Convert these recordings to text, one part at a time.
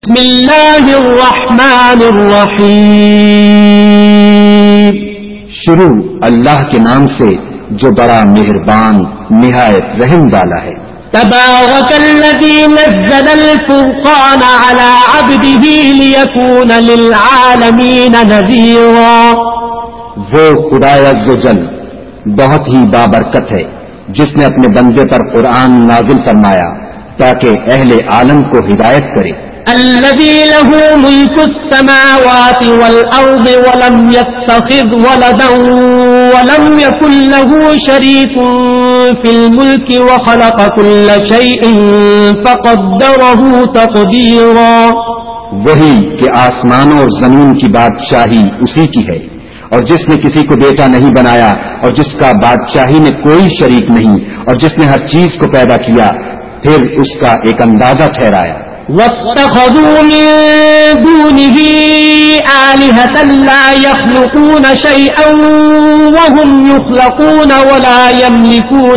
بسم اللہ الرحمن الرحیم، شروع اللہ کے نام سے جو بڑا مہربان نہایت رحم والا ہے۔ تبارک الذی نزل الفرقان علی عبده لیکون للعالمین نذیرا۔ وہ خدا عز و جل بہت ہی بابرکت ہے جس نے اپنے بندے پر قرآن نازل فرمایا تاکہ اہل عالم کو ہدایت کرے۔ الذي له ملك السماوات والأرض ولم يتخذ ولدا ولم يكن له شريك في الملك وخلق كل شيء فقدره تقديرا۔ وہی کہ آسمانوں اور زمین کی بادشاہی اسی کی ہے، اور جس نے کسی کو بیٹا نہیں بنایا اور جس کا بادشاہی میں کوئی شریک نہیں، اور جس نے ہر چیز کو پیدا کیا پھر اس کا ایک اندازہ ٹھہرایا۔ واتخذوا من دونه آلهة لا يخلقون شيئا وهم يخلقون ولا يملكون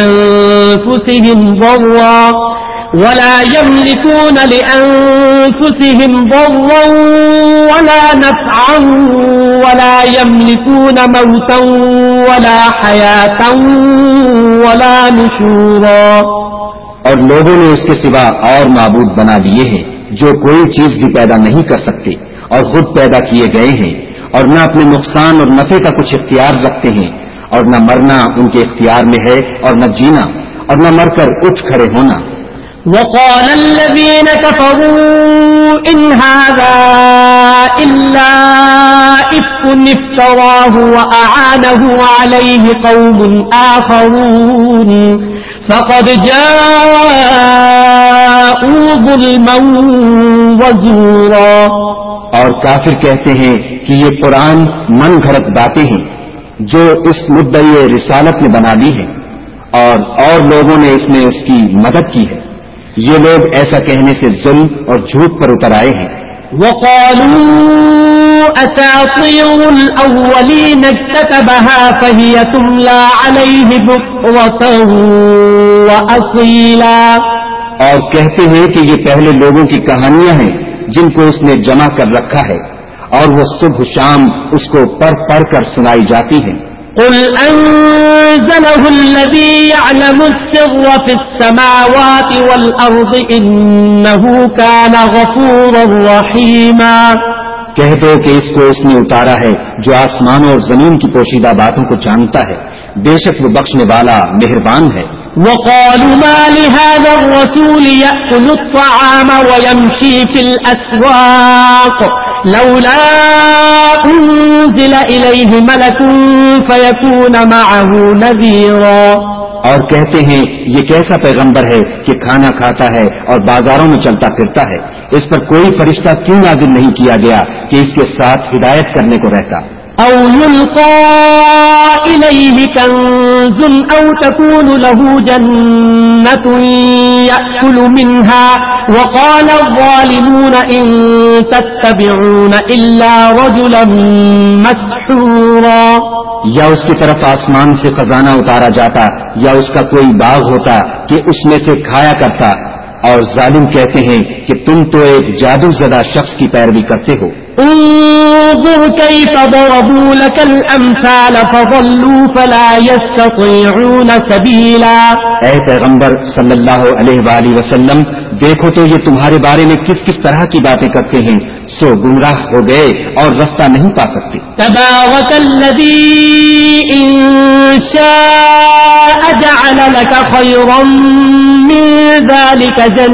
لأنفسهم ضرا ولا نفعا ولا يملكون موتا ولا حياة ولا نشورا۔ اور لوگوں نے اس کے سوا اور معبود بنا لیے ہیں جو کوئی چیز بھی پیدا نہیں کر سکتے اور خود پیدا کیے گئے ہیں، اور نہ اپنے نقصان اور نفع کا کچھ اختیار رکھتے ہیں، اور نہ مرنا ان کے اختیار میں ہے اور نہ جینا، اور نہ مر کر اٹھ کھڑے ہونا۔ وقال الذين كفروا إن هذا إلا إفك افتراه وأعانه عليه قوم آخرون فقد جاءوا ظلما وزورا۔ اور کافر کہتے ہیں کہ یہ قرآن من گھڑت باتیں ہیں جو اس مدعی رسالت نے بنا لی ہیں، اور لوگوں نے اس میں اس کی مدد کی ہے۔ یہ لوگ ایسا کہنے سے ظلم اور جھوٹ پر اتر آئے ہیں۔ وقالوا أساطير الأولين اكتتبها فهي تملى عليه بكرة وأصيلا۔ اور کہتے ہیں کہ یہ پہلے لوگوں کی کہانیاں ہیں جن کو اس نے جمع کر رکھا ہے، اور وہ صبح شام اس کو پڑھ کر سنائی جاتی ہیں۔ قل أنزله الذي يعلم السر في السماوات والأرض إنه كان غفورا رحيما۔ کہہ دو کہ اس کو اس نے اتارا ہے جو آسمانوں اور زمین کی پوشیدہ باتوں کو جانتا ہے، بے شک وہ بخشنے والا مہربان ہے۔ وقالوا ما لهذا الرسول يأكل الطعام ويمشي في الأسواق لولا أنزل إليه ملك فيكون معه نذيرا۔ اور کہتے ہیں یہ کیسا پیغمبر ہے کہ کھانا کھاتا ہے اور بازاروں میں چلتا پھرتا ہے، اس پر کوئی فرشتہ کیوں نازل نہیں کیا گیا کہ اس کے ساتھ ہدایت کرنے کو رہتا؟ أو يلقى إليه كنز أو تكون له جنة يأكل منها وقال الظالمون إن تتبعون إلا رجلا مسحورا۔ یا اس کی طرف آسمان سے خزانہ اتارا جاتا یا اس کا کوئی باغ ہوتا کہ اس میں سے کھایا کرتا، اور ظالم کہتے ہیں کہ تم تو ایک جادو زدہ شخص کی پیروی کرتے ہو۔ انظر كيف ضربوا لك الأمثال فضلوا فلا يستطيعون سبيلا۔ اے پیغمبر صلی اللہ علیہ وآلہ وسلم، دیکھو تو یہ تمہارے بارے میں کس کس طرح کی باتیں کرتے ہیں، سو گمراہ ہو گئے اور رستہ نہیں پا سکتے۔ تبارك الذي إن شاء جعل لك خيرا من ذلك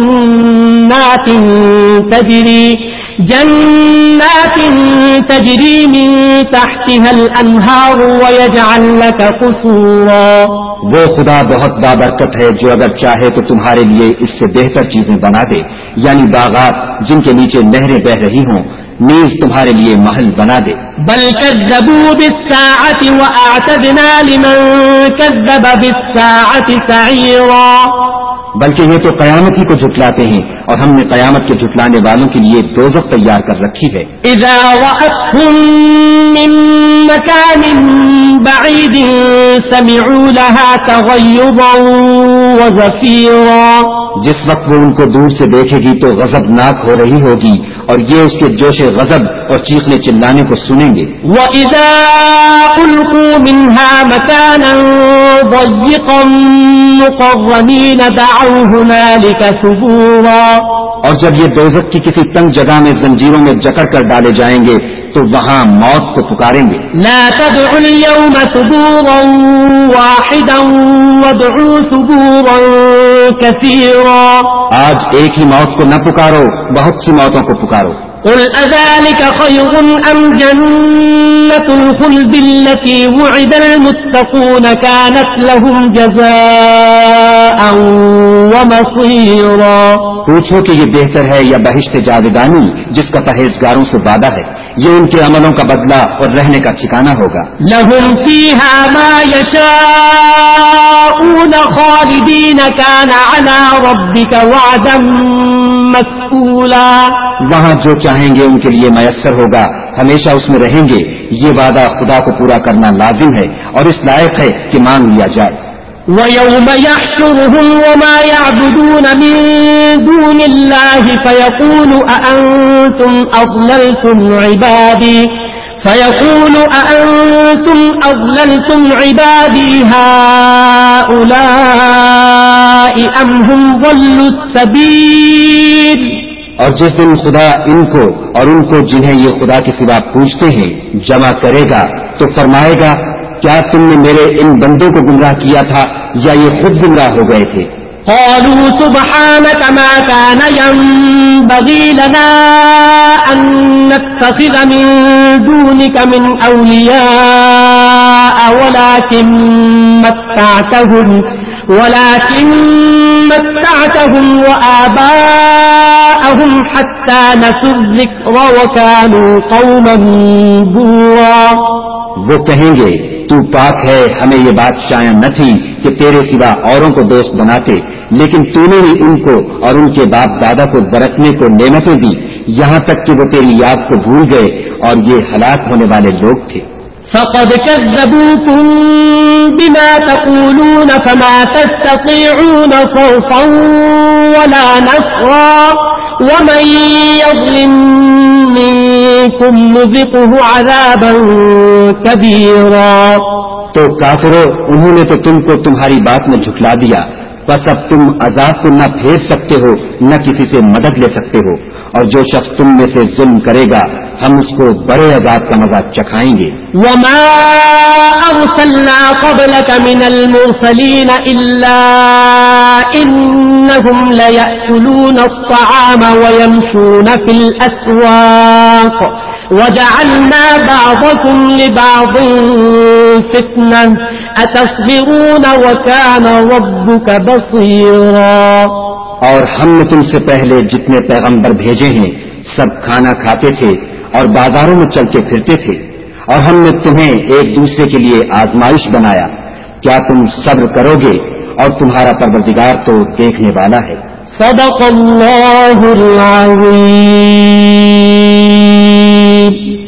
جنات تجري من تحتها الأنهار ويجعل لك قصورا۔ وہ خدا بہت بابرکت ہے جو اگر چاہے تو تمہارے لیے اس سے بہتر چیزیں بنا دے، یعنی باغات جن کے نیچے نہریں بہ رہی ہوں، نیز تمہارے لیے محل بنا دے۔ بل كذبوا بالساعة وأعتدنا لمن كذب بالساعة سعيرا۔ بلکہ یہ تو قیامت ہی کو جھٹلاتے ہیں، اور ہم نے قیامت کے جھٹلانے والوں کے لیے دوزخ تیار کر رکھی ہے۔ اذا رأتهم من مكان بعيد سمعوا لها تغيظا وزفيرا. جس وقت وہ ان کو دور سے دیکھے گی تو غضبناک ہو رہی ہوگی اور یہ اس کے جوش غضب اور چیخنے چلانے کو سنیں گے. وَإِذَا أُلْقُوا مِنْهَا مَكَانًا ضَيِّقًا مُقَرَّنِينَ دَعَوْا هُنَالِكَ ثُبُورًا. اور جب یہ دوزخ کی کسی تنگ جگہ میں زنجیروں میں جکڑ کر ڈالے جائیں گے تو وہاں موت کو پکاریں گے. لا تدعوا اليوم ثبورا واحدا وادعوا ثبورا كثيرا. آج ایک ہی موت کو نہ پکارو، بہت سی موتوں کو پکارو. قل أذلك خير أم جنة الخلد التي وعد المتقون كانت لهم جزاء ومصيرا. پوچھو کہ یہ بہتر ہے یا بہشت جاودانی جس کا پرہیزگاروں سے وعدہ ہے، یہ ان کے عملوں کا بدلہ اور رہنے کا ٹھکانہ ہوگا. لهم فيها ما يشاءون خالدين كان على ربك وعدا مسئولا. وہاں جو چاہیں گے ان کے لیے میسر ہوگا، ہمیشہ اس میں رہیں گے. یہ وعدہ خدا کو پورا کرنا لازم ہے اور اس لائق ہے کہ مان لیا جائے. وَيَوْمَ يَحْشُرُهُمْ وَمَا يَعْبُدُونَ مِن دُونِ اللَّهِ فَيَقُولُ أَأَنْتُمْ أَضْلَلْتُمْ عِبَادِي هَؤُلَاءِ أَمْ هُمْ ضَلُّوا السَّبِيلَ. اور جس دن خدا ان کو اور ان کو جنہیں یہ خدا کے سوا پوچھتے ہیں جمع کرے گا تو فرمائے گا کیا تم نے میرے ان بندوں کو گمراہ کیا تھا یا یہ خود گمراہ ہو گئے تھے؟ قالوا سبحانك ما كان ينبغي لنا أن نتخذ من دونك من أولياء ولكن متعتهم وآباءهم حتى نسوا الذكر وكانوا قوما بورا. وہ کہیں گے تو پاک ہے، ہمیں یہ بات شایع نہ تھی کہ تیرے سوا اوروں کو دوست بناتے، لیکن تو نے ہی ان کو اور ان کے باپ دادا کو برتنے کو نعمتیں دی یہاں تک کہ وہ تیری یاد کو بھول گئے اور یہ ہلاک ہونے والے لوگ تھے. فقد كذبوكم بما تقولون فما تستطيعون صرفا ولا نصرا ومن يظلم منكم نذقه عذابا كبيرا. تو کافرو، انہوں نے تو تم کو تمہاری بات میں جھٹلا دیا، بس اب تم عذاب کو نہ پھیر سکتے ہو نہ کسی سے مدد لے سکتے ہو، اور جو شخص تم میں سے ظلم کرے گا ہم اس کو بڑے عذاب کا مزہ چکھائیں گے. وما أرسلنا قبلك من المرسلين إلا إنهم ليأكلون الطعام ويمشون في الأسواق وجعلنا بعضكم لبعض فتنة أتصبرون وكان ربك بصيرا. اور ہم نے تم سے پہلے جتنے پیغمبر بھیجے ہیں سب کھانا کھاتے تھے اور بازاروں میں چلتے پھرتے تھے، اور ہم نے تمہیں ایک دوسرے کے لیے آزمائش بنایا. کیا تم صبر کرو گے؟ اور تمہارا پروردگار تو دیکھنے والا ہے. صدق اللہ العظیم.